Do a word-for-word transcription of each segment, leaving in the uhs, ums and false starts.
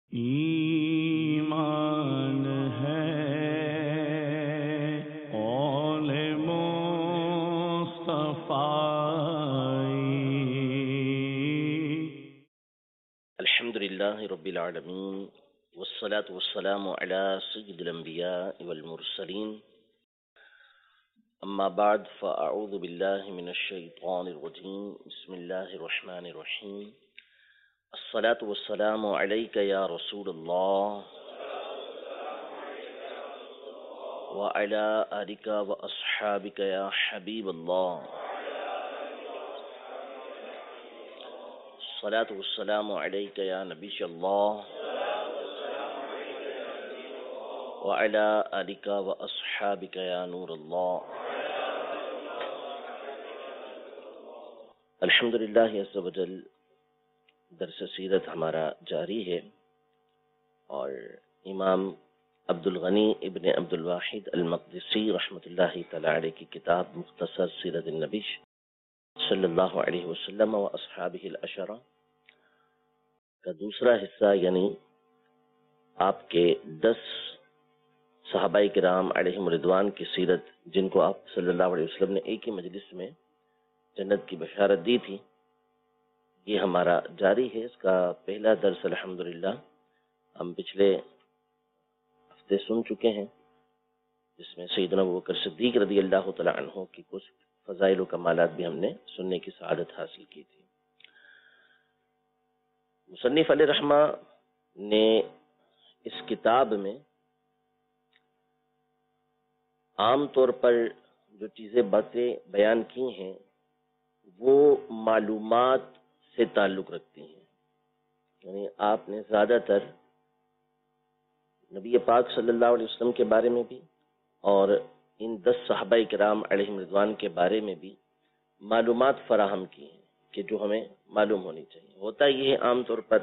ایمان ہے قول مصطفی۔ الحمد للہ رب العالمین والصلاة والسلام علی سید الانبیاء والمرسلین، اما بعد فاعوذ باللہ من الشیطان الرجیم، بسم اللہ الرحمن الرحیم۔ الصلاة والسلام علیک یا رسول اللہ وعلی آلک واصحابک یا حبیب اللہ۔ الصلاة والسلام علیک یا نبی اللہ وعلی آلک واصحابک یا نور اللہ۔ الحمدللہ عز و جل درس سیرت ہمارا جاری ہے، اور امام عبد الغنی ابن عبد الواحد المقدسی رحمۃ اللہ تعالی علیہ کی کتاب مختصر سیرت النبی صلی اللہ علیہ وسلم و اصحابہ العشرہ کا دوسرا حصہ، یعنی آپ کے دس صحابہ کرام علیہم رضوان کی سیرت، جن کو آپ صلی اللہ علیہ وسلم نے ایک ہی مجلس میں جنت کی بشارت دی تھی، یہ ہمارا جاری ہے۔ اس کا پہلا درس الحمدللہ ہم پچھلے ہفتے سن چکے ہیں، جس میں سیدنا ابوبکر صدیق رضی اللہ تعالی عنہ کی کچھ فضائل و کمالات بھی ہم نے سننے کی سعادت حاصل کی تھی۔ مصنف علیہ رحمہ نے اس کتاب میں عام طور پر جو چیزیں باتیں بیان کی ہیں وہ معلومات سے تعلق رکھتی ہیں، یعنی آپ نے زیادہ تر نبی پاک صلی اللہ علیہ وسلم کے بارے میں بھی اور ان دس صحابہ کرام علیہم رضوان کے بارے میں بھی معلومات فراہم کی ہیں کہ جو ہمیں معلوم ہونی چاہیے۔ ہوتا یہ ہے عام طور پر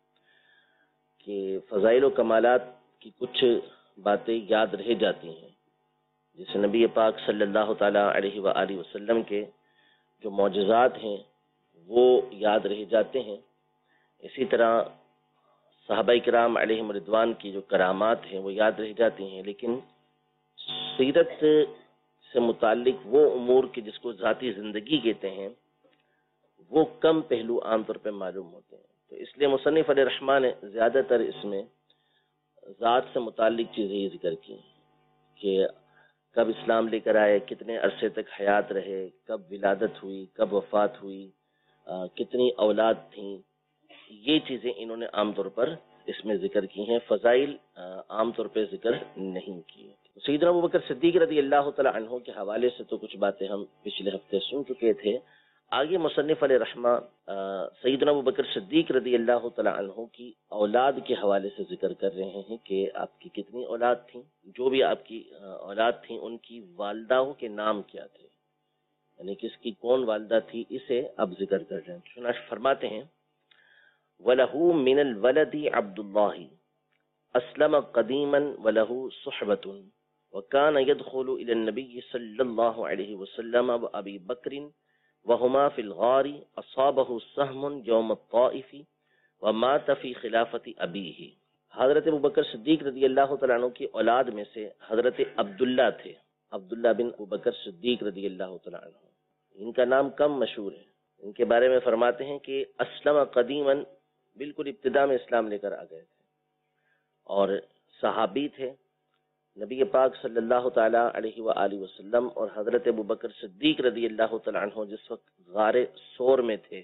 کہ فضائل و کمالات کی کچھ باتیں یاد رہ جاتی ہیں، جیسے نبی پاک صلی اللہ تعالی علیہ وآلہ وسلم کے جو معجزات ہیں وہ یاد رہ جاتے ہیں۔ اسی طرح صحابہ کرام علیہم رضوان کی جو کرامات ہیں وہ یاد رہ جاتی ہیں، لیکن سیرت سے متعلق وہ امور کی جس کو ذاتی زندگی کہتے ہیں وہ کم پہلو عام طور پہ معلوم ہوتے ہیں۔ تو اس لیے مصنف علیہ رحمہ نے زیادہ تر اس میں ذات سے متعلق چیزیں یہ ذکر کی کہ کب اسلام لے کر آئے، کتنے عرصے تک حیات رہے، کب ولادت ہوئی، کب وفات ہوئی، کتنی اولاد تھیں، یہ چیزیں انہوں نے عام طور پر اس میں ذکر کی ہیں، فضائل عام طور پہ ذکر نہیں کی۔ سیدنا ابوبکر صدیق رضی اللہ تعالی عنہ کے حوالے سے تو کچھ باتیں ہم پچھلے ہفتے سن چکے تھے۔ آگے مصنف علیہ رحمہ سیدنا ابوبکر صدیق رضی اللہ تعالی عنہ کی اولاد کے حوالے سے ذکر کر رہے ہیں کہ آپ کی کتنی اولاد تھیں، جو بھی آپ کی اولاد تھیں ان کی والداؤں کے نام کیا تھے، یعنی کس کی کون والدہ تھی، اسے اب ذکر کر رہے ہیں۔ چنانچہ فرماتے ہیں وَلَهُ مِنَ الْوَلَدِ عَبْدُ اللَّهِ أَسْلَمَ قَدِيمًا وَلَهُ صُحْبَةٌ وَكَانَ يَدْخُلُ إِلَى النَّبِيِّ صلى الله عليه وسلم وأبي بكر وهما في الغار أصابه سهم يوم الطائف ومات في خلافة أبيه۔ حضرت ابوبکر صدیق رضی اللہ تعالیٰ عنہ کی اولاد میں سے حضرت عبداللہ تھے، عبداللہ بن ابوبکر صدیق رضی اللہ تعالیٰ عنہ۔ ان کا نام کم مشہور ہے۔ ان کے بارے میں فرماتے ہیں کہ اسلم قدیماً، بالکل ابتدا میں اسلام لے کر آ گئے تھے، اور صحابی تھے۔ نبی پاک صلی اللہ تعالیٰ علیہ وآلہ وسلم اور حضرت ابوبکر صدیق رضی اللہ تعالیٰ عنہ جس وقت غار سور میں تھے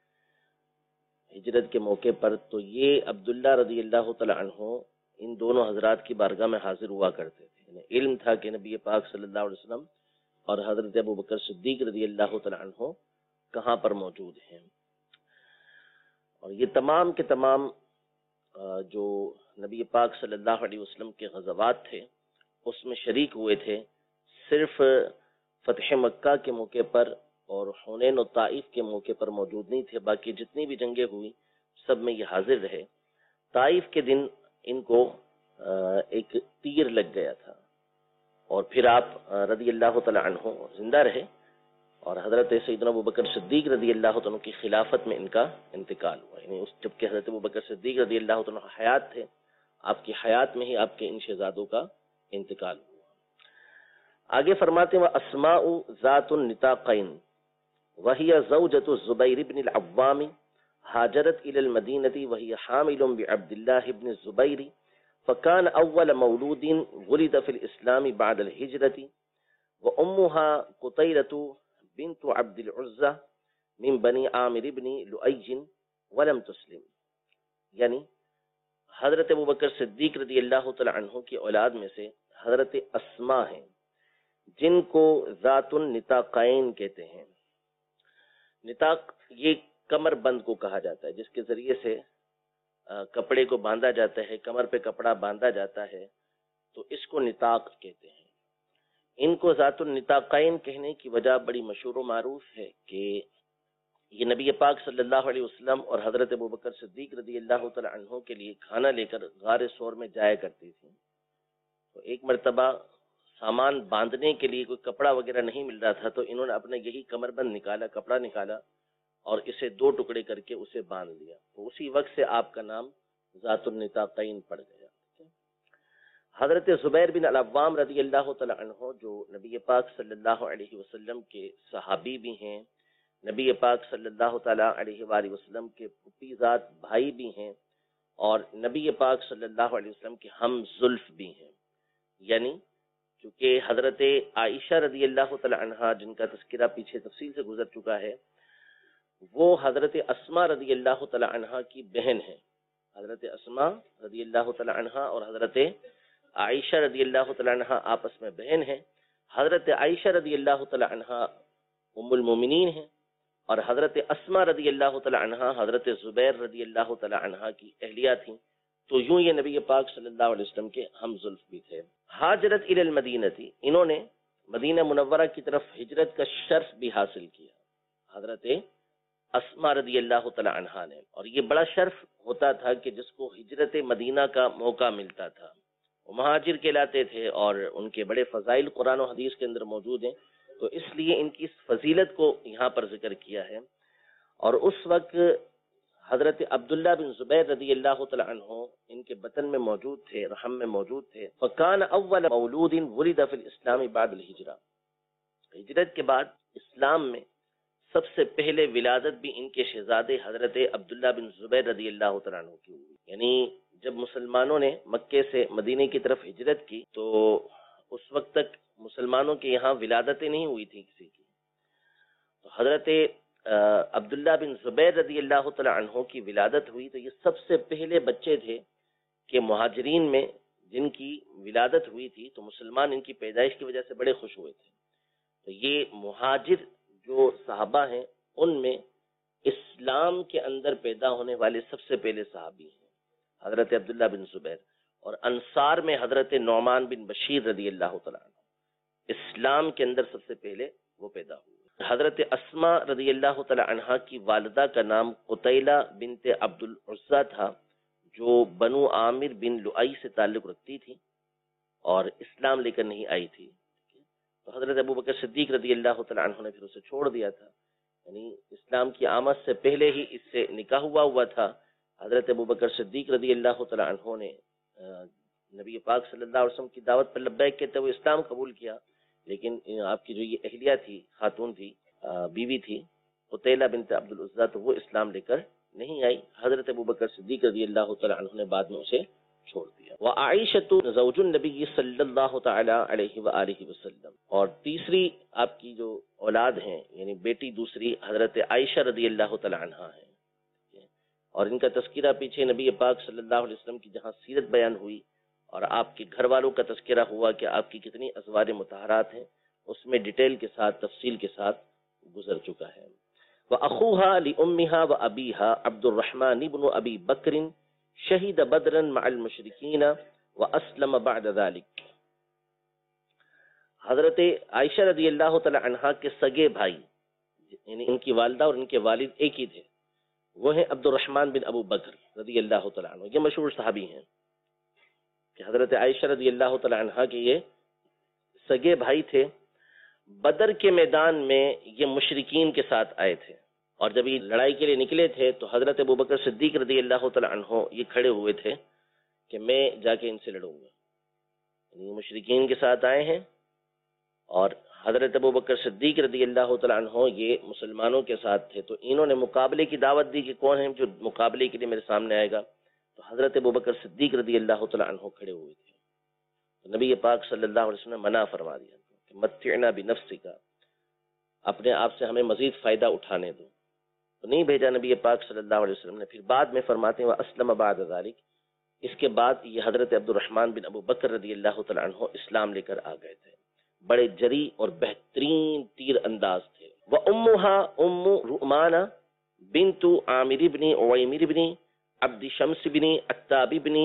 ہجرت کے موقع پر، تو یہ عبداللہ رضی اللہ تعالیٰ عنہ ان دونوں حضرات کی بارگاہ میں حاضر ہوا کرتے تھے۔ یعنی علم تھا کہ نبی پاک صلی اللہ علیہ وسلم اور حضرت ابوبکر صدیق رضی اللہ تعالیٰ عنہ کہاں پر موجود ہیں، اور یہ تمام کے تمام جو نبی پاک صلی اللہ علیہ وسلم کے غزوات تھے اس میں شریک ہوئے تھے۔ صرف فتح مکہ کے موقع پر اور حنین و طائف کے موقع پر موجود نہیں تھے، باقی جتنی بھی جنگیں ہوئی سب میں یہ حاضر رہے۔ طائف کے دن ان کو ایک تیر لگ گیا تھا، اور پھر آپ رضی اللہ تعالی عنہ زندہ رہے اور حضرت سیدنا ابوبکر صدیق رضی اللہ عنہ کی خلافت میں ان کا انتقال ہوا، یعنی اس جبکہ حضرت ابوبکر صدیق رضی اللہ عنہ حیات تھے، آپ کی حیات میں ہی آپ کے ان شہزادوں کا انتقال ہوا۔ آگے فرماتے ہیں وَأَسْمَاءُ ذَاتُ النِّطَاقَيْنِ وَهِيَ زَوْجَةُ الزُّبَيْرِ بْنِ الْعَوَّامِ هاجرت إلى المدينة وهي حامل بعبد الله بن الزبير فكان أول مولود ولد في الإسلام بعد الهجرة وأمها قطيلة بنت عبد العزة من بني عامر بن لؤي ولم تسلم، یعنی حضرت ابوبکر صدیق رضی اللہ تعالی عنہ کی اولاد میں سے حضرت اسما ہیں جن کو ذات النطاقین کہتے ہیں۔ نطاق یہ کمر بند کو کہا جاتا ہے، جس کے ذریعے سے کپڑے کو باندھا جاتا ہے، کمر پہ کپڑا باندھا جاتا ہے، تو اس کو نطاق کہتے ہیں۔ ان کو ذات النطاقین کہنے کی وجہ بڑی مشہور و معروف ہے کہ یہ نبی پاک صلی اللہ علیہ وسلم اور حضرت ابوبکر صدیق رضی اللہ تعالی عنہ کے لیے کھانا لے کر غار ثور میں جایا کرتی تھی۔ تو ایک مرتبہ سامان باندھنے کے لیے کوئی کپڑا وغیرہ نہیں مل رہا تھا، تو انہوں نے اپنا یہی کمر بند نکالا، کپڑا نکالا اور اسے دو ٹکڑے کر کے اسے باندھ لیا، تو اسی وقت سے آپ کا نام ذات النطاقین پڑ گیا۔ حضرت زبیر بن العوام رضی اللہ تعالی عنہ جو نبی پاک صلی اللہ علیہ وسلم کے صحابی بھی ہیں، نبی پاک صلی اللہ تعالی علیہ وآلہ وسلم کے پھوپھی ذات بھائی بھی ہیں، اور نبی پاک صلی اللہ علیہ وسلم کے ہم زلف بھی ہیں، یعنی چونکہ حضرت عائشہ رضی اللہ تعالی عنہ جن کا تذکرہ پیچھے تفصیل سے گزر چکا ہے، وہ حضرت اسما رضی اللہ تعالی عنہ کی بہن ہیں۔ حضرت اسما رضی اللہ تعالی عنہ اور حضرت عائشہ رضی اللہ تعالی عنہ آپس میں بہن ہیں۔ حضرت عائشہ رضی اللہ تعالی عنہ ام المومنین ہیں، اور حضرت اسما رضی اللہ تعالی عنہ حضرت زبیر رضی اللہ تعالی عنہ کی اہلیہ تھیں، تو یوں یہ نبی پاک صلی اللہ علیہ وسلم کے ہم زلف بھی تھے۔ ہاجرت الی المدینہ تھی، انہوں نے مدینہ منورہ کی طرف ہجرت کا شرف بھی حاصل کیا حضرت اسما رضی اللہ تعالی عنہ نے، اور یہ بڑا شرف ہوتا تھا کہ جس کو ہجرت مدینہ کا موقع ملتا تھا وہ مہاجر کہلاتے تھے، اور ان کے بڑے فضائل قرآن و حدیث کے اندر موجود ہیں، تو اس لیے ان کی اس فضیلت کو یہاں پر ذکر کیا ہے۔ اور اس وقت حضرت عبداللہ بن زبیر رضی اللہ تعالی عنہ ان کے بطن میں موجود تھے، رحم میں موجود تھے۔ فکان اول مولود ولد فی الاسلام بعد الہجرہ، ہجرت کے بعد اسلام میں سب سے پہلے ولادت بھی ان کے شہزادے حضرت عبداللہ بن زبیر رضی اللہ تعالیٰ عنہ کی ہوئی، یعنی جب مسلمانوں نے مکے سے مدینے کی طرف ہجرت کی تو اس وقت تک مسلمانوں کے یہاں ولادتیں نہیں ہوئی تھی کسی کی، تو حضرت عبداللہ بن زبیر رضی اللہ تعالیٰ عنہ کی ولادت ہوئی، تو یہ سب سے پہلے بچے تھے کہ مہاجرین میں جن کی ولادت ہوئی تھی، تو مسلمان ان کی پیدائش کی وجہ سے بڑے خوش ہوئے تھے۔ تو یہ مہاجر جو صحابہ ہیں ان میں اسلام کے اندر پیدا ہونے والے سب سے پہلے صحابی ہیں حضرت عبداللہ بن زبیر، اور انصار میں حضرت نعمان بن بشیر رضی اللہ تعالیٰ عنہ اسلام کے اندر سب سے پہلے وہ پیدا ہوئے۔ حضرت اسما رضی اللہ تعالیٰ عنہ کی والدہ کا نام قطیلہ بنت عبد العزہ تھا، جو بنو عامر بن لؤی سے تعلق رکھتی تھی اور اسلام لے کر نہیں آئی تھی، تو حضرت ابوبکر صدیق رضی اللہ تعالیٰ عنہ نے پھر اسے چھوڑ دیا تھا، یعنی اسلام کی آمد سے پہلے ہی اس سے نکاح ہوا ہوا تھا۔ حضرت ابوبکر صدیق رضی اللہ تعالیٰ عنہ نے نبی پاک صلی اللہ علیہ وسلم کی دعوت پر لبیک کہتے ہوئے اسلام قبول کیا، لیکن آپ کی جو یہ اہلیہ تھی، خاتون تھی، بیوی تھی قطیلہ بنت عبد العزہ، تو وہ اسلام لے کر نہیں آئی۔ حضرت ابوبکر صدیق رضی اللہ تعالیٰ عنہ نے بعد میں اسے چھوڑ دیا۔ وعائشة زوج النبی صلی اللہ تعالی علیہ وآلہ وسلم، اور تیسری آپ کی جو اولاد ہیں یعنی بیٹی دوسری حضرت عائشہ رضی اللہ تعالی عنہ ہیں، اور ان کا تذکرہ پیچھے نبی پاک صلی اللہ علیہ وسلم کی جہاں سیرت بیان ہوئی اور آپ کے گھر والوں کا تذکرہ ہوا کہ آپ کی کتنی ازواج مطہرات ہیں، اس میں ڈیٹیل کے ساتھ تفصیل کے ساتھ گزر چکا ہے۔ وَأَخُوهَا لِأُمِّهَا وَأَبِيهَا عبد الرحمن بن ابی بکر شہید بدرا مع المشرکین واسلم بعد ذلك، حضرت عائشہ رضی اللہ تعالی عنہا کے سگے بھائی یعنی ان کی والدہ اور ان کے والد ایک ہی تھے، وہ ہیں عبد الرحمن بن ابو بکر رضی اللہ تعالی عنہ، یہ مشہور صحابی ہیں کہ حضرت عائشہ رضی اللہ تعالی عنہا کے یہ سگے بھائی تھے، بدر کے میدان میں یہ مشرکین کے ساتھ آئے تھے، اور جب یہ لڑائی کے لیے نکلے تھے تو حضرت ابوبکر صدیق رضی اللہ تعالی عنہ یہ کھڑے ہوئے تھے کہ میں جا کے ان سے لڑوں گا. یہ مشرکین کے ساتھ آئے ہیں اور حضرت ابوبکر صدیق رضی اللہ تعالی عنہ یہ مسلمانوں کے ساتھ تھے، تو انہوں نے مقابلے کی دعوت دی کہ کون ہے جو مقابلے کے لیے میرے سامنے آئے گا. تو حضرت ابوبکر صدیق رضی اللہ تعالی عنہ کھڑے ہوئے تھے. تو نبی پاک صلی اللہ علیہ وسلم نے منع فرما دیا کہ متعنا بنفسک، اپنے آپ سے ہمیں مزید فائدہ اٹھانے دو. تو نہیں بھیجا نبی پاک صلی اللہ علیہ وسلم نے. پھر بعد میں فرماتے ہیں واسلم بعد ذلک، اس کے بعد یہ حضرت عبد الرحمن بن ابو بکر رضی اللہ تعالی عنہ اسلام لے کر آ گئے تھے. بڑے جری اور بہترین تیر انداز تھے. وَأُمُّهَا أُمُّ رُؤْمَانَ بنت عامر بن عویمر بن عبد شمس بن عتاب بن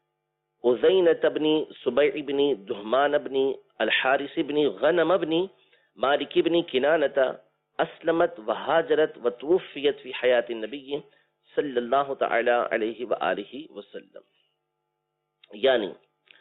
عزینة بن سبیع بن دہمان بن الحارث بن غنم بن مالک بن کنانة اسلمت وہاجرت وتوفیت فی حیات النبی صلی اللہ تعالی علیہ وآلہ وسلم. یعنی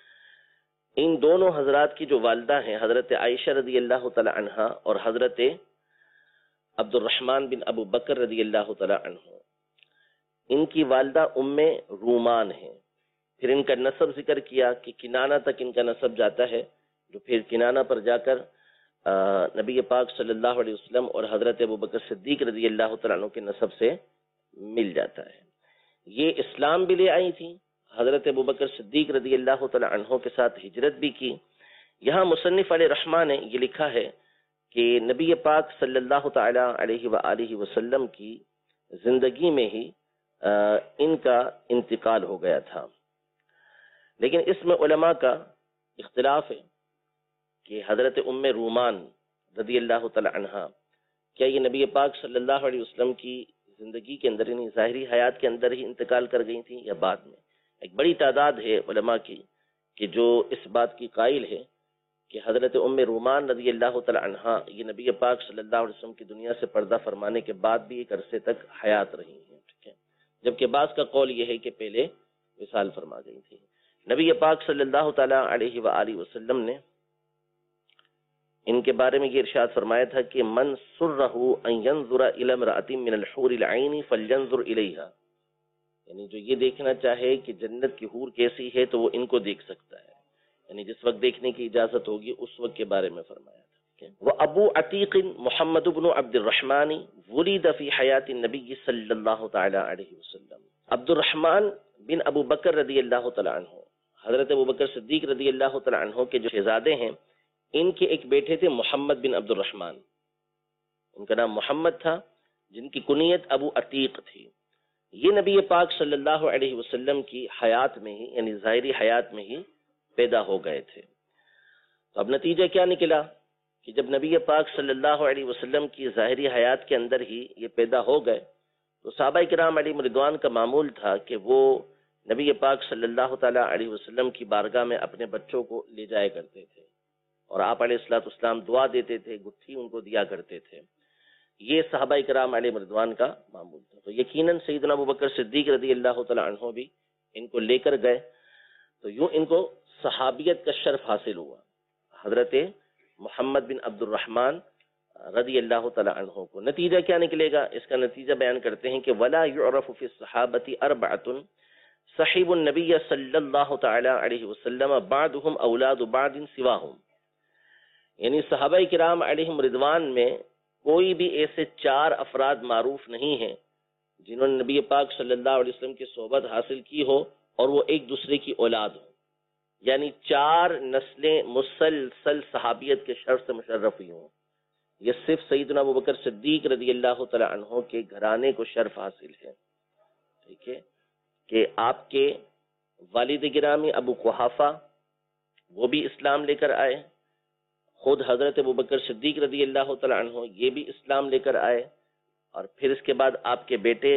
ان دونوں حضرات کی جو والدہ ہیں حضرت عائشہ رضی اللہ تعالی عنہا اور حضرت عبد الرحمن بن ابو بکر رضی اللہ تعالی عنہ، ان کی والدہ ام رومان ہیں. پھر ان کا نسب ذکر کیا کہ کنانہ تک ان کا نسب جاتا ہے، جو پھر کنانہ پر جا کر نبی پاک صلی اللہ علیہ وسلم اور حضرت ابو بکر صدیق رضی اللہ تعالیٰ عنہ کے نسب سے مل جاتا ہے. یہ اسلام بھی لے آئی تھی، حضرت ابو بکر صدیق رضی اللہ تعالیٰ عنہ کے ساتھ ہجرت بھی کی. یہاں مصنف علیہ رحمہ نے یہ لکھا ہے کہ نبی پاک صلی اللہ تعالیٰ علیہ وآلہ وسلم کی زندگی میں ہی ان کا انتقال ہو گیا تھا. لیکن اس میں علماء کا اختلاف ہے کہ حضرت ام رومان رضی اللہ تعالی عنہا کیا یہ نبی پاک صلی اللہ علیہ وسلم کی زندگی کے اندر یعنی ظاہری حیات کے اندر ہی انتقال کر گئی تھیں یا بعد میں. ایک بڑی تعداد ہے علماء کی کہ جو اس بات کی قائل ہے کہ حضرت ام رومان رضی اللہ تعالی عنہا یہ نبی پاک صلی اللہ علیہ وسلم کی دنیا سے پردہ فرمانے کے بعد بھی ایک عرصے تک حیات رہی ہیں. ٹھیک ہے، جبکہ بعض کا قول یہ ہے کہ پہلے وصال فرما گئی تھی. نبی پاک صلی اللہ تعالی علیہ وآلہ وسلم نے ان کے بارے میں یہ ارشاد فرمایا تھا کہ من سرہ ان ينظر الى امرأة من الحور العین فلینظر الیہا، یعنی جو یہ دیکھنا چاہے کہ جنت کی حور کیسی ہے تو وہ ان کو دیکھ سکتا ہے، یعنی جس وقت دیکھنے کی اجازت ہوگی اس وقت کے بارے میں فرمایا تھا. وہ ابو عتیق محمد بن عبد الرحمن ولد فی حیات النبی صلی اللہ تعالی علیہ وسلم. عبد الرحمن بن ابو بکر رضی اللہ تعالی عنہ، حضرت ابو بکر صدیق رضی اللہ تعالی عنہ کے جو شہزادے ہیں، ان کے ایک بیٹے تھے محمد بن عبد الرحمن، ان کا نام محمد تھا، جن کی کنیت ابو عتیق تھی. یہ نبی پاک صلی اللہ علیہ وسلم کی حیات میں ہی یعنی ظاہری حیات میں ہی پیدا ہو گئے تھے. تو اب نتیجہ کیا نکلا کہ جب نبی پاک صلی اللہ علیہ وسلم کی ظاہری حیات کے اندر ہی یہ پیدا ہو گئے تو صحابہ کرام علیہم رضوان کا معمول تھا کہ وہ نبی پاک صلی اللہ تعالی علیہ وسلم کی بارگاہ میں اپنے بچوں کو لے جایا کرتے تھے اور آپ علیہ الصلوۃ والسلام دعا دیتے تھے، گتھی ان کو دیا کرتے تھے. یہ صحابہ کرام علیہ رضوان کا معمول تھا. تو یقیناً سیدنا ابوبکر صدیق رضی اللہ تعالی عنہ بھی ان کو لے کر گئے تو یوں ان کو صحابیت کا شرف حاصل ہوا. حضرت محمد بن عبد الرحمن رضی اللہ تعالی عنہ کو نتیجہ کیا نکلے گا، اس کا نتیجہ بیان کرتے ہیں کہ ولا يعرف في الصحابة اربعة صحیب النبی صلی اللہ تعالی علیہ وسلم بعدهم اولاد بعد سواهم، یعنی صحابہ کرام علیہم رضوان میں کوئی بھی ایسے چار افراد معروف نہیں ہیں جنہوں نے نبی پاک صلی اللہ علیہ وسلم کی صحبت حاصل کی ہو اور وہ ایک دوسرے کی اولاد ہو. یعنی چار نسلیں مسلسل صحابیت کے شرف سے مشرف ہوئی ہوں. یہ صرف سیدنا ابوبکر صدیق رضی اللہ تعالی عنہ کے گھرانے کو شرف حاصل ہے. ٹھیک ہے کہ آپ کے والد گرامی ابو قحافہ وہ بھی اسلام لے کر آئے، خود حضرت ابوبکر صدیق رضی اللہ تعالی عنہ یہ بھی اسلام لے کر آئے، اور پھر اس کے بعد آپ کے بیٹے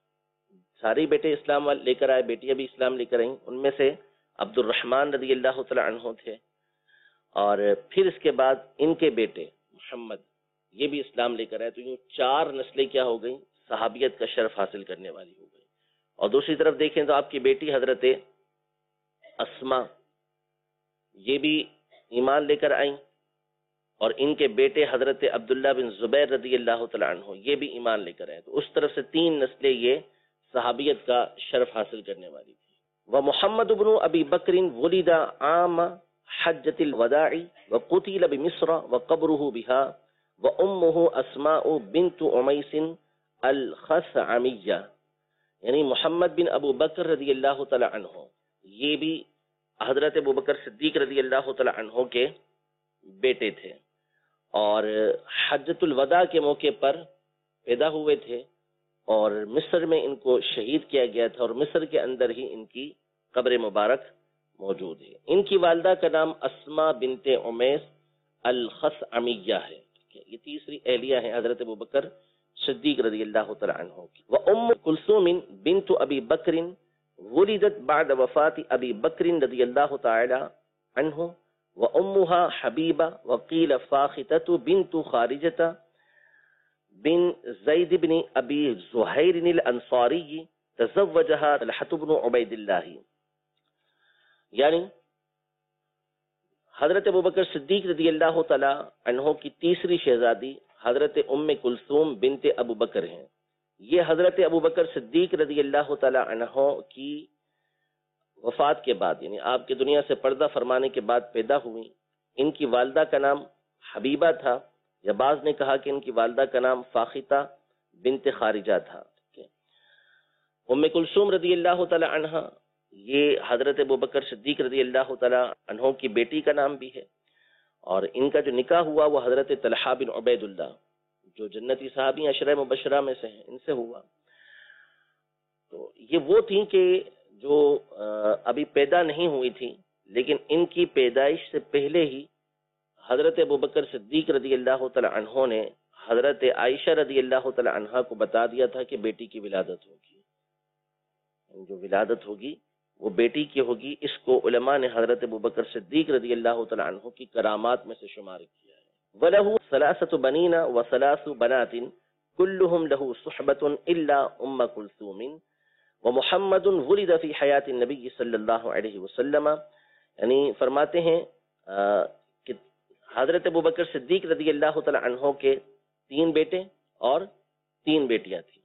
سارے بیٹے اسلام لے کر آئے، بیٹیاں بھی اسلام لے کر آئیں. ان میں سے عبد الرحمن رضی اللہ تعالی عنہ تھے، اور پھر اس کے بعد ان کے بیٹے محمد یہ بھی اسلام لے کر آئے. تو یوں چار نسلیں کیا ہو گئیں، صحابیت کا شرف حاصل کرنے والی ہو گئی. اور دوسری طرف دیکھیں تو آپ کی بیٹی حضرت اسما یہ بھی ایمان لے کر آئیں، اور ان کے بیٹے حضرت عبداللہ بن زبیر رضی اللہ تعالیٰ عنہ یہ بھی ایمان لے کر آئے. تو اس طرف سے تین نسلیں یہ صحابیت کا شرف حاصل کرنے والی تھی. ومحمد بن ابی بکر ولد عام حجۃ الوداع وقتل بمصر وقبره بها وامه اسماء بنت عمیس الخثعمیہ. یعنی محمد بن ابو بکر رضی اللہ تعالی عنہ یہ بھی حضرت ابو بکر صدیق رضی اللہ تعالی عنہ کے بیٹے تھے اور حجۃ الوداع کے موقع پر پیدا ہوئے تھے اور مصر میں ان کو شہید کیا گیا تھا اور مصر کے اندر ہی ان کی قبر مبارک موجود ہے. ان کی والدہ کا نام اسما بنت عمیس الخثعمیہ ہے. یہ تیسری اہلیہ ہے حضرت ابو بکر صدیق رضی اللہ تعالی عنہ کی. وام کلثوم بنت ابی بکر ولدت بعد وفات ابی بکر رضی اللہ تعالی عنہ وامها حبیبہ وقیل فاختہ بنت خارجہ بن زید بن ابی زہیر الانصاری تزوجها طلحہ بن عبید اللہ. یعنی حضرت ابوبکر صدیق رضی اللہ تعالی عنہ کی تیسری شہزادی حضرت ام کلثوم بنت ابو بکر ہیں. یہ حضرت ابوبکر صدیق رضی اللہ تعالی عنہ کی وفات کے بعد یعنی آپ کی دنیا سے پردہ فرمانے کے بعد پیدا ہوئی. ان کی والدہ کا نام حبیبہ تھا یا بعض نے کہا کہ ان کی والدہ کا نام فاختہ بنت خارجہ تھا. ام کلثوم رضی اللہ تعالی عنہ یہ حضرت ابوبکر صدیق رضی اللہ تعالی عنہ کی بیٹی کا نام بھی ہے اور ان کا جو نکاح ہوا وہ حضرت طلحہ بن عبید اللہ جو جنتی صحابی عشرہ مبشرہ میں سے ہیں ان سے ہوا. تو یہ وہ تھیں کہ جو ابھی پیدا نہیں ہوئی تھی لیکن ان کی پیدائش سے پہلے ہی حضرت ابوبکر صدیق رضی اللہ تعالی عنہ نے حضرت عائشہ رضی اللہ تعالی عنہ کو بتا دیا تھا کہ بیٹی کی ولادت ہوگی. جو ولادت ہوگی وہ بیٹی کی ہوگی. اس کو علماء نے حضرت ابوبکر صدیق رضی اللہ تعالی عنہ کی کرامات میں سے شمار کیا ہے. وَلَهُ ثَلَاثَةُ بَنِينَ وَثَلَاثُ بَنَاتٍ كُلُّهُمْ لَهُ صُحْبَةٌ إِلَّا أُمَّ كُلْثُومٍ وَمُحَمَّدٌ وُلِدَ فِي حَيَاةِ النَّبِيِّ صلی اللہ علیہ وسلم. یعنی فرماتے ہیں کہ حضرت ابوبکر صدیق رضی اللہ تعالی عنہ کے تین بیٹے اور تین بیٹیاں تھیں.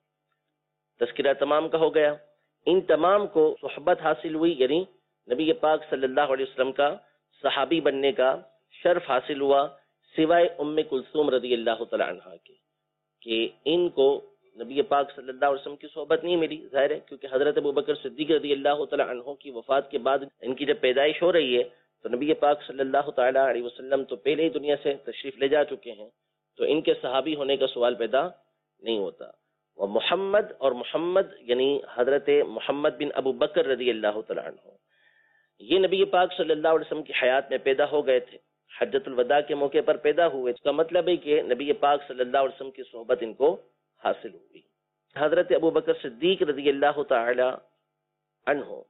تذکرہ تمام کا ہو گیا. ان تمام کو صحبت حاصل ہوئی یعنی نبی پاک صلی اللہ علیہ وسلم کا صحابی بننے کا شرف حاصل ہوا سوائے ام کلثوم رضی اللہ تعالی عنہ کے کہ ان کو نبی پاک صلی اللہ علیہ وسلم کی صحبت نہیں ملی. ظاہر ہے کیونکہ حضرت ابوبکر صدیق رضی اللہ تعالی عنہ کی وفات کے بعد ان کی جب پیدائش ہو رہی ہے تو نبی پاک صلی اللہ تعالی علیہ وسلم تو پہلے ہی دنیا سے تشریف لے جا چکے ہیں تو ان کے صحابی ہونے کا سوال پیدا نہیں ہوتا. اور محمد اور محمد یعنی حضرت محمد بن ابو بکر رضی اللہ تعالی عنہ یہ نبی پاک صلی اللہ علیہ وسلم کی حیات میں پیدا ہو گئے تھے. حجۃ الوداع کے موقع پر پیدا ہوئے. اس کا مطلب ہے کہ نبی پاک صلی اللہ علیہ وسلم کی صحبت ان کو حاصل ہوئی. حضرت ابو بکر صدیق رضی اللہ تعالی عنہ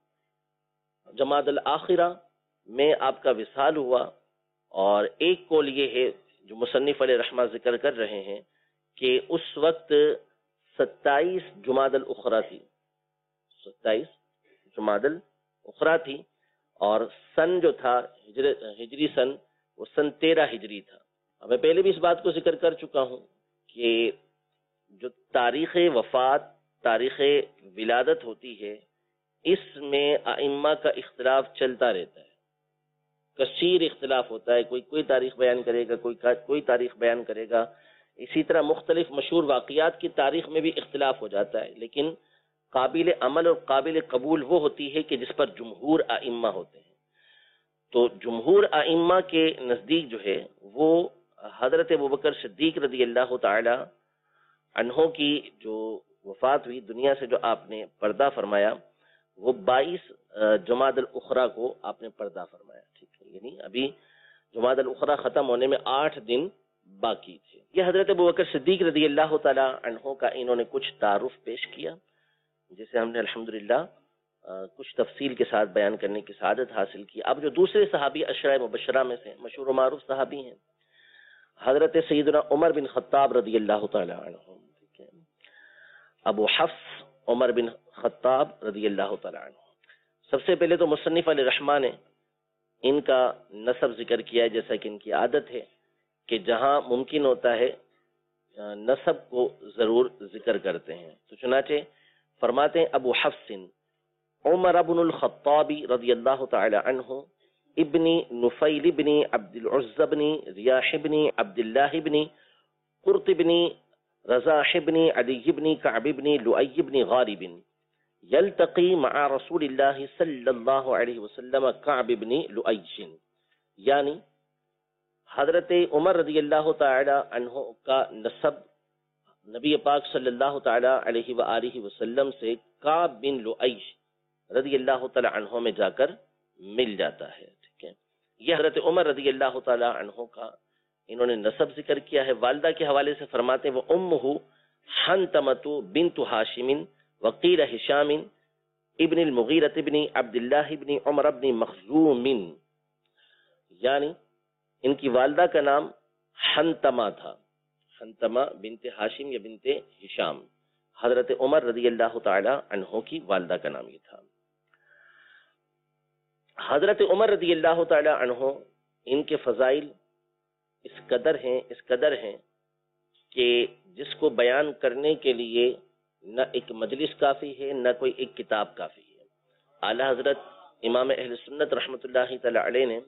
جمادی الاخرہ میں آپ کا وصال ہوا اور ایک قول یہ ہے جو مصنف علیہ رحمہ ذکر کر رہے ہیں کہ اس وقت ستائیس جمادی الاخرى تھی ستائیس جمادی الاخرى تھی اور سن جو تھا ہجری سن وہ سن تیرہ ہجری تھا. میں پہلے بھی اس بات کو ذکر کر چکا ہوں کہ جو تاریخ وفات تاریخ ولادت ہوتی ہے اس میں ائمہ کا اختلاف چلتا رہتا ہے. کثیر اختلاف ہوتا ہے. کوئی کوئی تاریخ بیان کرے گا کوئی کوئی تاریخ بیان کرے گا. اسی طرح مختلف مشہور واقعات کی تاریخ میں بھی اختلاف ہو جاتا ہے لیکن قابل عمل اور قابل قبول وہ ہوتی ہے کہ جس پر جمہور ائمہ ہوتے ہیں. تو جمہور ائمہ کے نزدیک جو ہے وہ حضرت ابوبکر صدیق رضی اللہ تعالی عنہ کی جو وفات ہوئی دنیا سے جو آپ نے پردہ فرمایا وہ بائیس جمادی الاخرى کو آپ نے پردہ فرمایا. ٹھیک ہے یعنی ابھی جمادی الاخرى ختم ہونے میں آٹھ دن باقی تھے. یہ حضرت ابوبکر صدیق رضی اللہ تعالی عنہ کا انہوں نے کچھ تعارف پیش کیا جسے ہم نے الحمدللہ کچھ تفصیل کے ساتھ بیان کرنے کی سعادت حاصل کی. اب جو دوسرے صحابی عشرہ مبشرہ میں سے مشہور و معروف صحابی ہیں حضرت سیدنا عمر بن خطاب رضی اللہ تعالی عنہ. ابو حفص عمر بن خطاب رضی اللہ تعالی عنہ. سب سے پہلے تو مصنف علیہ رحمہ نے ان کا نسب ذکر کیا ہے جیسا کہ ان کی عادت ہے کہ جہاں ممکن ہوتا ہے نسب کو ضرور ذکر کرتے ہیں. تو چنانچہ فرماتے ہیں ابو حفص عمر بن الخطاب رضی اللہ تعالی عنہ ابن نفیل بن عبد العزى بن ریاح بن عبد اللہ بن قرط بن رزاح بن علی بن کعب بن لؤی بن غالب یلتقی مع رسول اللہ صلی اللہ علیہ وسلم کعب بن لؤی. یعنی حضرت عمر رضی اللہ تعالی عنہ کا نسب نبی پاک صلی اللہ تعالی علیہ وآلہ وسلم سے کعب بن لؤی رضی اللہ تعالی عنہ میں جا کر مل جاتا ہے. ٹھیک ہے، یہ حضرت عمر رضی اللہ تعالی عنہ کا انہوں نے نسب ذکر کیا ہے. والدہ کے حوالے سے فرماتے ہیں وہ امہ حنتمۃ بنت ہاشم وقیل ہشام ابن المغیرۃ ابن عبداللہ ابن عمر ابن مخزوم، یعنی ان کی والدہ کا نام حنتمہ تھا، حنتمہ بنت ہاشم یا بنت ہشام. حضرت عمر رضی اللہ تعالی عنہ کی والدہ کا نام یہ تھا. حضرت عمر رضی اللہ تعالی عنہ ان کے فضائل اس قدر ہیں اس قدر ہیں کہ جس کو بیان کرنے کے لیے نہ ایک مجلس کافی ہے نہ کوئی ایک کتاب کافی ہے. اعلی حضرت امام اہل سنت رحمۃ اللہ تعالی علیہ نے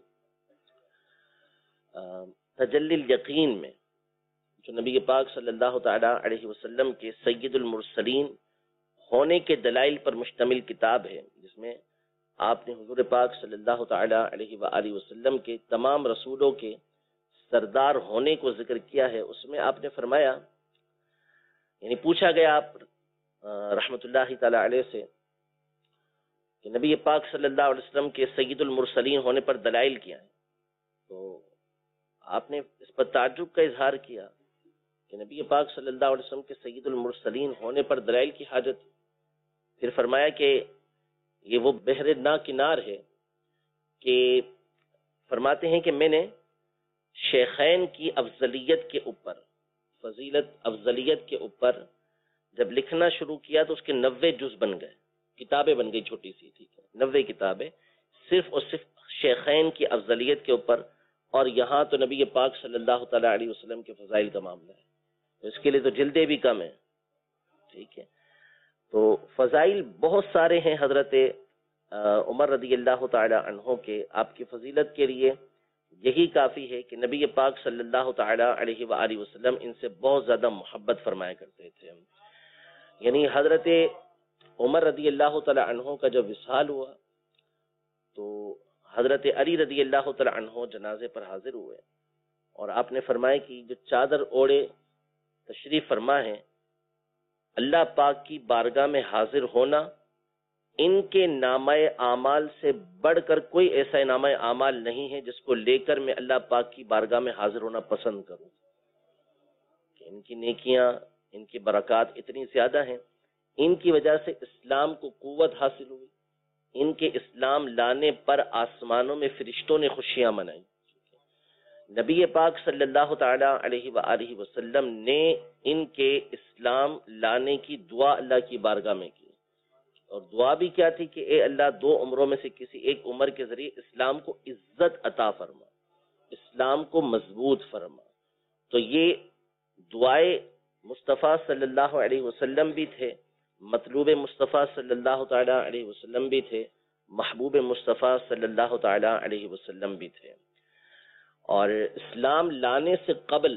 تجلی الیقین میں جو نبی پاک صلی اللہ تعالی علیہ وسلم کے سید المرسلین ہونے کے دلائل پر مشتمل کتاب ہے، جس میں آپ نے حضور پاک صلی اللہ تعالی علیہ وآلہ وسلم کے تمام رسولوں کے سردار ہونے کو ذکر کیا ہے. اس میں آپ نے فرمایا، یعنی پوچھا گیا آپ رحمت اللہ تعالی علیہ سے کہ نبی پاک صلی اللہ علیہ وسلم کے سید المرسلین ہونے پر دلائل کیا ہے. تو آپ نے اس پر تعجب کا اظہار کیا کہ نبی پاک صلی اللہ علیہ وسلم کے سید المرسلین ہونے پر دلائل کی حاجت. پھر فرمایا کہ یہ وہ بحر نا کنار ہے کہ فرماتے ہیں کہ میں نے شیخین کی افضلیت کے اوپر، فضیلت افضلیت کے اوپر جب لکھنا شروع کیا تو اس کے نوے جز بن گئے، کتابیں بن گئی چھوٹی سی. ٹھیک ہے، نوے کتابیں صرف اور صرف شیخین کی افضلیت کے اوپر. اور یہاں تو نبی پاک صلی اللہ تعالی علیہ وسلم کے فضائل کا معاملہ ہے، تو اس کے لیے تو جلدیں بھی کم ہیں. ٹھیک ہے، تو فضائل بہت سارے ہیں حضرت عمر رضی اللہ تعالی عنہ کے. آپ کی فضیلت کے لیے یہی کافی ہے کہ نبی پاک صلی اللہ تعالی علیہ وآلہ وسلم ان سے بہت زیادہ محبت فرمایا کرتے تھے. یعنی حضرت عمر رضی اللہ تعالی عنہ کا جب وصال ہوا تو حضرت علی رضی اللہ تعالی عنہ جنازے پر حاضر ہوئے اور آپ نے فرمایا کہ جو چادر اوڑے تشریف فرما ہے، اللہ پاک کی بارگاہ میں حاضر ہونا ان کے نامہ اعمال سے بڑھ کر کوئی ایسا نامہ اعمال نہیں ہے جس کو لے کر میں اللہ پاک کی بارگاہ میں حاضر ہونا پسند کروں. کہ ان کی نیکیاں، ان کی برکات اتنی زیادہ ہیں، ان کی وجہ سے اسلام کو قوت حاصل ہوئی. ان کے اسلام لانے پر آسمانوں میں فرشتوں نے خوشیاں منائیں. نبی پاک صلی اللہ تعالی علیہ وآلہ وسلم نے ان کے اسلام لانے کی دعا اللہ کی بارگاہ میں کی، اور دعا بھی کیا تھی کہ اے اللہ دو عمروں میں سے کسی ایک عمر کے ذریعے اسلام کو عزت عطا فرما، اسلام کو مضبوط فرما. تو یہ دعائے مصطفیٰ صلی اللہ علیہ وسلم بھی تھے، مطلوب مصطفیٰ صلی اللہ تعالی علیہ وسلم بھی تھے، محبوب مصطفیٰ صلی اللہ تعالی علیہ وسلم بھی تھے. اور اسلام لانے سے قبل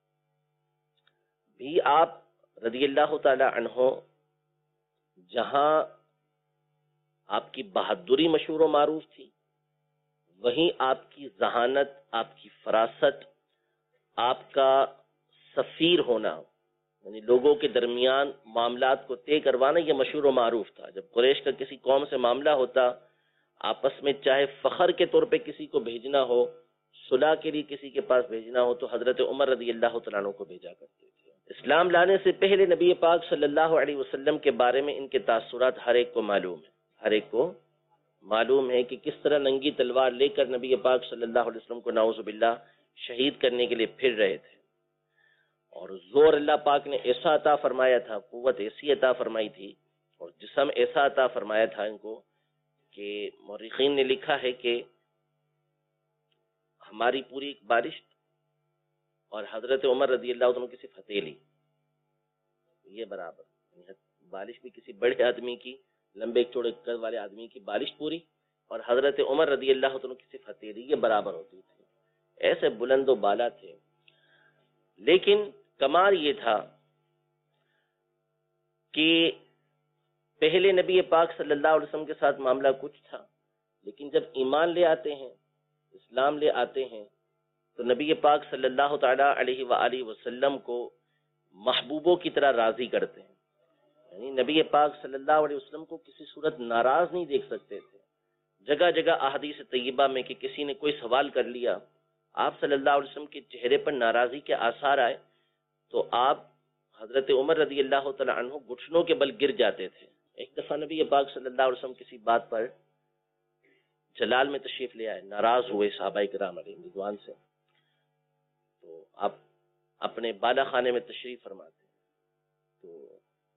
بھی آپ رضی اللہ تعالی عنہ جہاں آپ کی بہادری مشہور و معروف تھی، وہیں آپ کی ذہانت، آپ کی فراست، آپ کا سفیر ہونا، یعنی لوگوں کے درمیان معاملات کو طے کروانا، یہ مشہور و معروف تھا. جب قریش کا کسی قوم سے معاملہ ہوتا، آپس میں چاہے فخر کے طور پہ کسی کو بھیجنا ہو، صلح کے لیے کسی کے پاس بھیجنا ہو، تو حضرت عمر رضی اللہ تعالیٰ عنہ کو بھیجا کرتے تھے. اسلام لانے سے پہلے نبی پاک صلی اللہ علیہ وسلم کے بارے میں ان کے تاثرات ہر ایک کو معلوم ہے، ہر ایک کو معلوم ہے کہ کس طرح ننگی تلوار لے کر نبی پاک صلی اللہ علیہ وسلم کو نعوذ باللہ شہید کرنے کے لیے پھر رہے تھے. اور زور اللہ پاک نے ایسا عطا فرمایا تھا، قوت ایسی عطا فرمائی تھی، اور جسم ایسا عطا فرمایا تھا ان کو کہ مورخین نے لکھا ہے کہ ہماری پوری ایک بارش اور حضرت عمر رضی اللہ عنہ کی صرف ہتھیلی، یہ برابر، بالش بھی کسی بڑے آدمی کی، لمبے چوڑے قد والے آدمی کی بالش پوری، اور حضرت عمر رضی اللہ عنہ کی صرف ہتھیلی، یہ برابر ہوتی تھی، ایسے بلند و بالا تھے۔ لیکن کمال یہ تھا کہ پہلے نبی پاک صلی اللہ علیہ وسلم کے ساتھ معاملہ کچھ تھا، لیکن جب ایمان لے آتے ہیں، اسلام لے آتے ہیں، تو نبی پاک صلی اللہ تعالی علیہ وآلہ وسلم کو محبوبوں کی طرح راضی کرتے ہیں۔ یعنی نبی پاک صلی اللہ علیہ وسلم کو کسی صورت ناراض نہیں دیکھ سکتے تھے۔ جگہ جگہ احادیث طیبہ میں کہ کسی نے کوئی سوال کر لیا، آپ صلی اللہ علیہ وسلم کے چہرے پر ناراضی کے آثار آئے تو آپ حضرت عمر رضی اللہ تعالی عنہ گھٹنوں کے بل گر جاتے تھے۔ ایک دفعہ نبی پاک صلی اللہ علیہ وسلم کسی بات پر جلال میں تشریف لے آئے، ناراض ہوئے صحابہ کرام علیہ رضوان سے، تو آپ اپنے بالا خانے میں تشریف فرماتے تو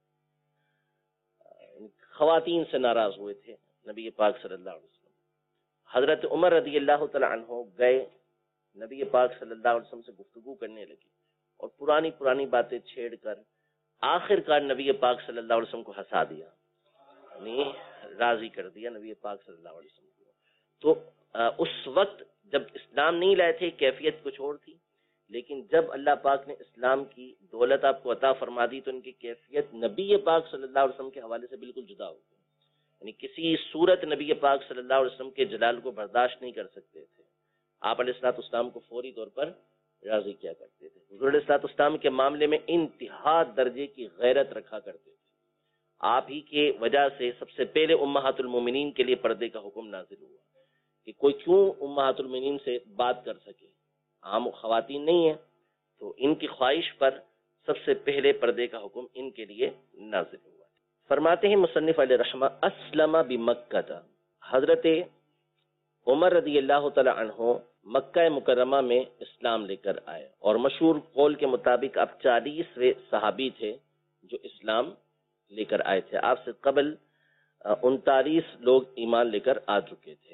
خواتین سے ناراض ہوئے تھے نبی پاک صلی اللہ علیہ وسلم۔ حضرت عمر رضی اللہ تعالی عنہ گئے، نبی پاک صلی اللہ علیہ وسلم سے گفتگو کرنے لگے اور پرانی پرانی باتیں چھیڑ کر آخر کار نبی پاک صلی اللہ علیہ وسلم کو ہنسا دیا، یعنی راضی کر دیا نبی پاک صلی اللہ علیہ وسلم کو۔ تو اس وقت جب اسلام نہیں لائے تھے کیفیت کچھ اور تھی، لیکن جب اللہ پاک نے اسلام کی دولت آپ کو عطا فرما دی تو ان کی کیفیت نبی پاک صلی اللہ علیہ وسلم کے حوالے سے بالکل جدا ہو گئی، یعنی کسی صورت نبی پاک صلی اللہ علیہ وسلم کے جلال کو برداشت نہیں کر سکتے تھے۔ آپ علیہ الصلوۃ والسلام کو فوری طور پر راضی کیا کرتے تھے۔ حضور علیہ الصلوۃ والسلام کے معاملے میں انتہا درجے کی غیرت رکھا کرتے تھے۔ آپ ہی کے وجہ سے سب سے پہلے امہات المومنین کے لیے پردے کا حکم نازل ہوا کہ کوئی کیوں امہات المومنین سے بات کر سکے، عام خواتین نہیں ہیں، تو ان کی خواہش پر سب سے پہلے پردے کا حکم ان کے لیے نازل ہوا۔ فرماتے ہیں مصنف علیہ رحمہ، اسلم بمکہ، حضرت عمر رضی اللہ تعالی عنہ مکہ مکرمہ میں اسلام لے کر آئے، اور مشہور قول کے مطابق اب چالیسویں صحابی تھے جو اسلام لے کر آئے تھے۔ آپ سے قبل انتالیس لوگ ایمان لے کر آ چکے تھے۔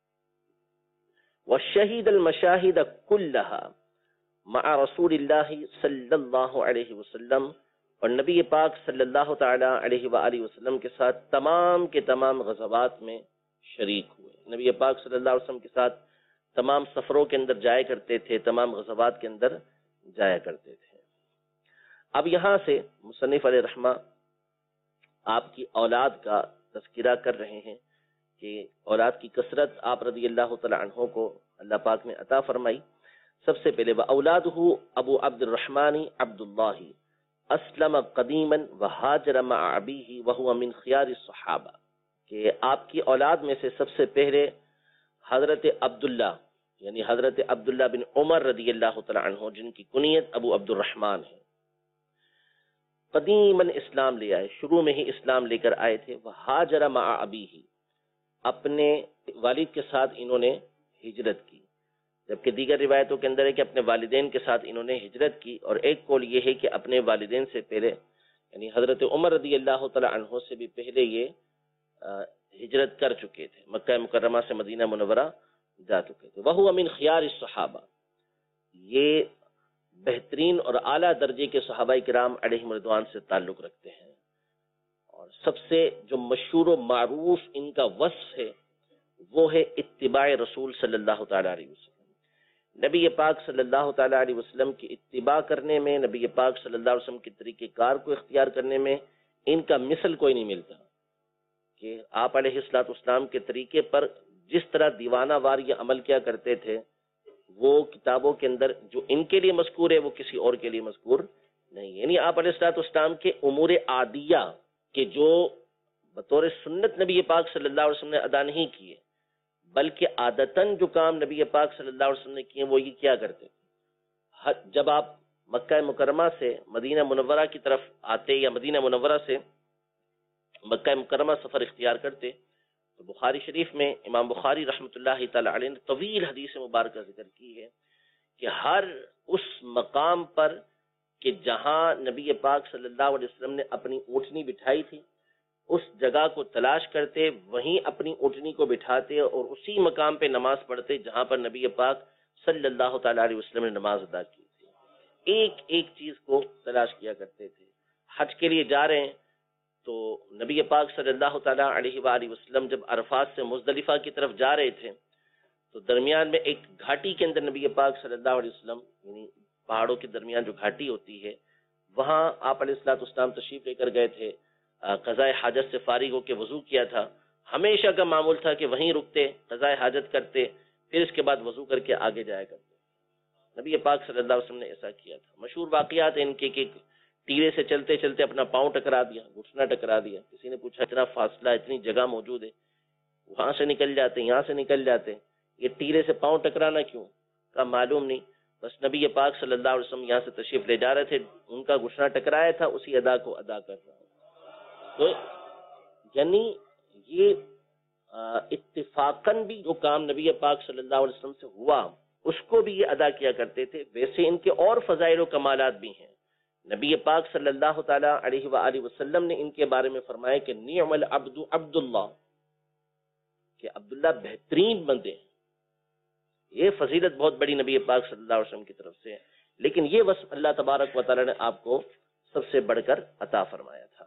وشہید المشاہد کلہا مع رسول اللہ صلی اللہ علیہ وسلم، اور نبی پاک صلی اللہ تعالی علیہ وآلہ وسلم کے ساتھ تمام کے تمام غزوات میں شریک ہوئے۔ نبی پاک صلی اللہ علیہ وسلم کے ساتھ تمام سفروں کے اندر جایا کرتے تھے، تمام غزوات کے اندر جایا کرتے تھے۔ اب یہاں سے مصنف علیہ رحمہ آپ کی اولاد کا تذکرہ کر رہے ہیں کہ اولاد کی کثرت آپ رضی اللہ تعالی عنہ کو اللہ پاک نے عطا فرمائی۔ سب سے پہلے وَأَوْلَادُهُ ابو عبد الرحمن عبد اللہ اسلم قدیما وہاجر مع ابیہ وہو من خیار الصحابہ، کہ آپ کی اولاد میں سے سب سے پہلے حضرت عبداللہ یعنی حضرت عبداللہ بن عمر رضی اللہ تعالی عنہ، جن کی کنیت ابو عبد الرحمن ہے، قدیماً اسلام لے آئے، شروع میں ہی اسلام لے کر آئے تھے۔ وہاجر مع ابیہ، اپنے والد کے ساتھ انہوں نے ہجرت کی، جبکہ دیگر روایتوں کے اندر ہے کہ اپنے والدین کے ساتھ انہوں نے ہجرت کی، اور ایک قول یہ ہے کہ اپنے والدین سے پہلے یعنی حضرت عمر رضی اللہ تعالی عنہ سے بھی پہلے یہ ہجرت کر چکے تھے، مکہ مکرمہ سے مدینہ منورہ جا چکے تھے۔ وہو من خیار الصحابہ، یہ بہترین اور اعلیٰ درجے کے صحابہ کرام علیہم رضوان سے تعلق رکھتے ہیں، اور سب سے جو مشہور و معروف ان کا وصف ہے وہ ہے اتباع رسول صلی اللہ تعالی علیہ وسلم۔ نبی پاک صلی اللہ تعالی علیہ وسلم کی اتباع کرنے میں، نبی پاک صلی اللہ علیہ وسلم کے طریقہ کار کو اختیار کرنے میں ان کا مثل کوئی نہیں ملتا، کہ آپ علیہ الصلوۃ والسلام کے طریقے پر جس طرح دیوانہ وار یہ عمل کیا کرتے تھے، وہ کتابوں کے اندر جو ان کے لیے مذکور ہے وہ کسی اور کے لیے مذکور نہیں۔ یعنی آپ علیہ الصلوۃ والسلام کے امور عادیہ کہ جو بطور سنت نبی پاک صلی اللہ علیہ وسلم نے ادا نہیں کیے، بلکہ عادتاً جو کام نبی پاک صلی اللہ علیہ وسلم نے کیے وہ یہ کیا کرتے تھے۔ جب آپ مکہ مکرمہ سے مدینہ منورہ کی طرف آتے یا مدینہ منورہ سے مکہ مکرمہ سفر اختیار کرتے، تو بخاری شریف میں امام بخاری رحمۃ اللہ تعالی علیہ نے طویل حدیث مبارکہ ذکر کی ہے کہ ہر اس مقام پر کہ جہاں نبی پاک صلی اللہ علیہ وسلم نے اپنی اونٹنی بٹھائی تھی، اس جگہ کو تلاش کرتے، وہیں اپنی اونٹنی کو بٹھاتے اور اسی مقام پہ نماز پڑھتے جہاں پر نبی پاک صلی اللہ تعالی علیہ وسلم نے نماز ادا کی تھی۔ ایک ایک چیز کو تلاش کیا کرتے تھے. حج کے لیے جا رہے ہیں تو نبی پاک صلی اللہ تعالیٰ علیہ وآلہ وسلم جب عرفات سے مزدلفہ کی طرف جا رہے تھے تو درمیان میں ایک گھاٹی کے اندر نبی پاک صلی اللہ علیہ وسلم، یعنی پہاڑوں کے درمیان جو گھاٹی ہوتی ہے، وہاں آپ علیہ الصلوۃ والسلام تشریف لے کر گئے تھے. قضاء حاجت سے فارغ ہو کے وضو کیا تھا. ہمیشہ کا معمول تھا کہ وہیں رکتے، قضاء حاجت کرتے، پھر اس کے بعد وضو کر کے آگے جایا کرتے. نبی پاک صلی اللہ علیہ وسلم نے ایسا کیا تھا. مشہور واقعات ان کے کہ ٹیرے سے چلتے چلتے اپنا پاؤں ٹکرا دیا، گھٹنا ٹکرا دیا. کسی نے پوچھا اتنا فاصلہ، اتنی جگہ موجود ہے، وہاں سے نکل جاتے، یہاں سے نکل جاتے، یہ ٹیرے سے پاؤں ٹکرانا کیوں؟ کا معلوم نہیں، بس نبی پاک صلی اللہ علیہ وسلم یہاں سے تشریف لے جا رہے تھے، ان کا گھٹنا ٹکرایا تھا، اسی ادا کو ادا کر رہا ہوں. تو یعنی یہ اتفاقاً بھی جو کام نبی پاک صلی اللہ علیہ وسلم سے ہوا اس کو بھی یہ ادا کیا کرتے تھے. ویسے ان کے اور فضائل و کمالات بھی ہیں. نبی پاک صلی اللہ تعالی علیہ وآلہ وسلم نے ان کے بارے میں فرمایا کہ نعم العبد عبد اللہ، کہ عبداللہ بہترین بندے ہیں. یہ فضیلت بہت بڑی نبی پاک صلی اللہ علیہ وسلم کی طرف سے ہے، لیکن یہ وصف اللہ تبارک و تعالی نے آپ کو سب سے بڑھ کر عطا فرمایا تھا.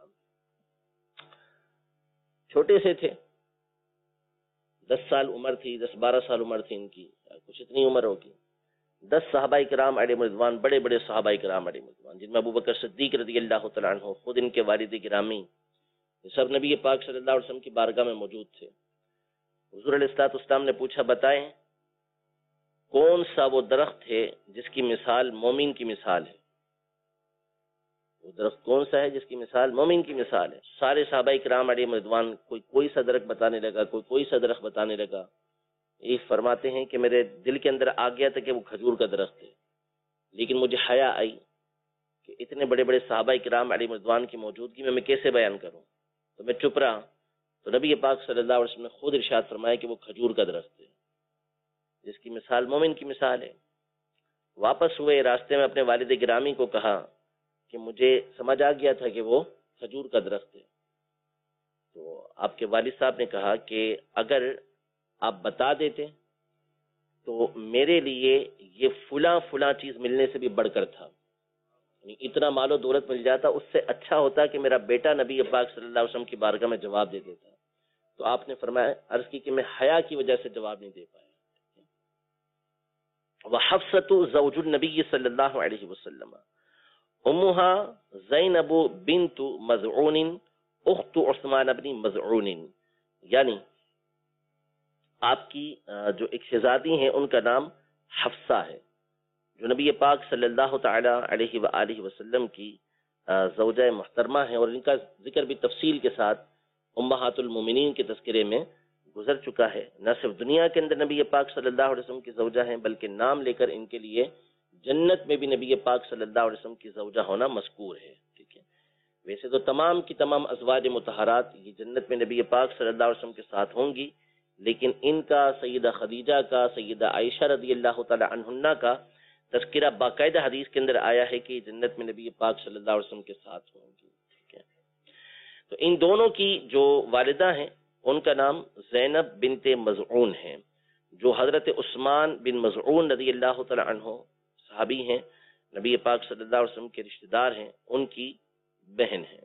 چھوٹے سے تھے، دس سال عمر تھی، دس بارہ سال عمر تھی ان کی، کچھ اتنی عمر ہوگی. دس صحابہ کرام علیہ رضوان، بڑے بڑے صحابہ کرام علیہ رضوان، جن میں ابو بکر صدیق رضی اللہ تعالیٰ عنہ، خود ان کے والد گرامی، یہ سب نبی پاک صلی اللہ علیہ وسلم کی بارگاہ میں موجود تھے. حضور علیہ الصلوۃ والسلام نے پوچھا بتائیں کون سا وہ درخت ہے جس کی مثال مومن کی مثال ہے؟ وہ درخت کون سا ہے جس کی مثال مومن کی مثال ہے؟ سارے صحابہ کرام علیہ رضوان کوئی کوئی سا درخت بتانے لگا، کوئی کوئی سا درخت بتانے لگا. یہ فرماتے ہیں کہ میرے دل کے اندر آ گیا تھا کہ وہ کھجور کا درخت ہے، لیکن مجھے حیا آئی کہ اتنے بڑے بڑے صحابہ کرام علیہ رضوان کی موجودگی میں میں کیسے بیان کروں، تو میں چپ رہا. تو نبی پاک صلی اللہ علیہ وسلم نے خود ارشاد فرمایا کہ وہ کھجور کا درخت ہے جس کی مثال مومن کی مثال ہے. واپس ہوئے، راستے میں اپنے والد گرامی کو کہا کہ مجھے سمجھ آ گیا تھا کہ وہ کھجور کا درخت ہے. تو آپ کے والد صاحب نے کہا کہ اگر آپ بتا دیتے تو میرے لیے یہ فلاں فلاں چیز ملنے سے بھی بڑھ کر تھا، یعنی اتنا مال و دولت مل جاتا، اس سے اچھا ہوتا کہ میرا بیٹا نبی پاک صلی اللہ علیہ وسلم کی بارگاہ میں جواب دے دیتا. تو آپ نے فرمایا، عرض کی کہ میں حیا کی وجہ سے جواب نہیں دے پایا. وحفصة زوج النبی صلی اللہ علیہ وسلم امها زینب بنت مزعون اخت عثمان بن مزعون، یعنی آپ کی جو ایک شہزادی ہیں ان کا نام حفصہ ہے، جو نبی پاک صلی اللہ تعالی علیہ وآلہ وسلم کی زوجہ محترمہ ہیں، اور ان کا ذکر بھی تفصیل کے ساتھ امہات المومنین کے تذکرے میں گزر چکا ہے. نہ صرف دنیا کے اندر نبی پاک صلی اللہ علیہ وسلم کی زوجہ ہیں، بلکہ نام لے کر ان کے لیے جنت میں بھی نبی پاک صلی اللہ علیہ وسلم کی زوجہ ہونا مذکور ہے. ٹھیک ہے، ویسے تو تمام کی تمام ازواج مطہرات یہ جنت میں نبی پاک صلی اللہ علیہ وسلم کے ساتھ ہوں گی، لیکن ان کا سیدہ خدیجہ کا، سیدہ عائشہ رضی اللہ تعالی عنہن کا تذکرہ باقاعدہ حدیث کے اندر آیا ہے کہ جنت میں نبی پاک صلی اللہ علیہ وسلم کے ساتھ ہوں گی. ٹھیک ہے، تو ان دونوں کی جو والدہ ہیں ان کا نام زینب بنت مزعون ہے، جو حضرت عثمان بن مزعون رضی اللہ تعالی عنہ صحابی ہیں، نبی پاک صلی اللہ علیہ وسلم کے رشتہ دار ہیں، ان کی بہن ہیں.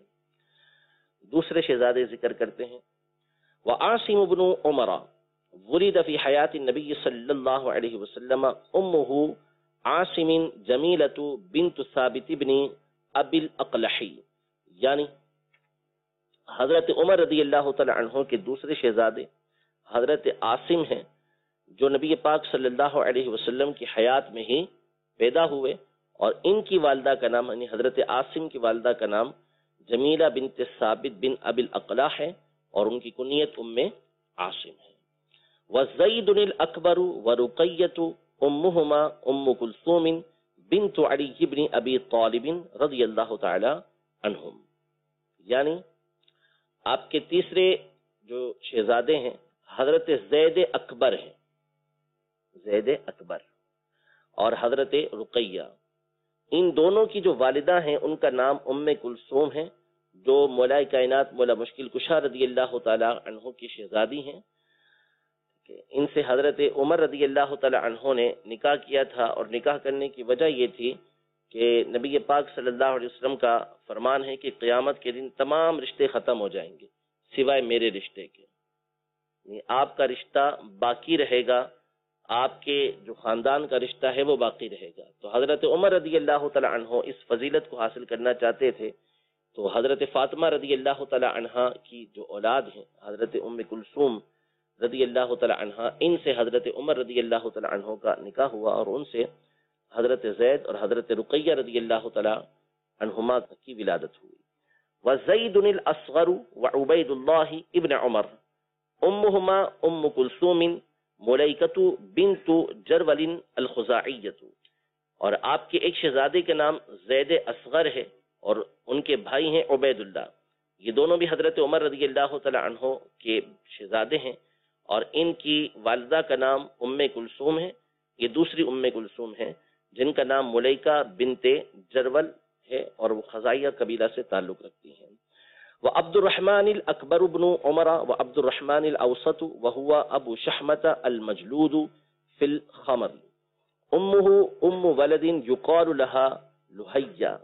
دوسرے شہزادے ذکر کرتے ہیں، وعاصم بن عمر ولد فی حیات النبی صلی اللہ علیہ وسلم امہ عاصم جمیلۃ بنت ثابت بن ابی الاقلحی، یعنی حضرت عمر رضی اللہ تعالی عنہ کے دوسرے شہزادے حضرت عاصم ہیں، جو نبی پاک صلی اللہ علیہ وسلم کی حیات میں ہی پیدا ہوئے، اور ان کی والدہ کا نام یعنی حضرت عاصم کی والدہ کا نام جمیلہ بنت ثابت بن ابی الاقلع ہے، اور ان کی کنیت ام عاصم ہے. وزید الاکبر ورقیۃ امہما ام کلثوم بنت علی بن ابی طالب رضی اللہ تعالی عنہم، یعنی آپ کے تیسرے جو شہزادے ہیں حضرت زید اکبر ہیں، زید اکبر اور حضرت رقیہ. ان دونوں کی جو والدہ ہیں ان کا نام ام کلثوم ہے، جو مولا کائنات مولا مشکل کشا رضی اللہ تعالی عنہ کی شہزادی ہیں. ان سے حضرت عمر رضی اللہ تعالی عنہ نے نکاح کیا تھا، اور نکاح کرنے کی وجہ یہ تھی کہ نبی پاک صلی اللہ علیہ وسلم کا فرمان ہے کہ قیامت کے دن تمام رشتے ختم ہو جائیں گے سوائے میرے رشتے کے، یعنی آپ کا رشتہ باقی رہے گا، آپ کے جو خاندان کا رشتہ ہے وہ باقی رہے گا۔ تو حضرت عمر رضی اللہ تعالی عنہ اس فضیلت کو حاصل کرنا چاہتے تھے، تو حضرت فاطمہ رضی اللہ تعالی عنہ کی جو اولاد ہیں، حضرت ام کلثوم رضی اللہ تعالی عنہ، ان سے حضرت عمر رضی اللہ تعالی عنہ کا نکاح ہوا، اور ان سے حضرت زید اور حضرت رقیہ رضی اللہ تعالی عنہما کی ولادت ہوئی۔ وزید الاصغر وعبید اللہ ابن عمر امہما ام کلثوم ملیکۃ بنت جرول الخزاعیۃ، اور آپ کے ایک شہزادے کے نام زید اصغر ہے اور ان کے بھائی ہیں عبید اللہ، یہ دونوں بھی حضرت عمر رضی اللہ تعالی عنہ کے شہزادے ہیں، اور ان کی والدہ کا نام ام کلثوم ہے، یہ دوسری ام کلثوم ہے جن کا نام ملیکہ بنت جرول ہے اور وہ خزاعیہ قبیلہ سے تعلق رکھتی ہیں۔ وعبد الرحمن الاکبر بن عمر وعبد الرحمن الاوسط وهو ابو شحمة المجلود في الخمر امه ام ولد يقال لها لہیہ،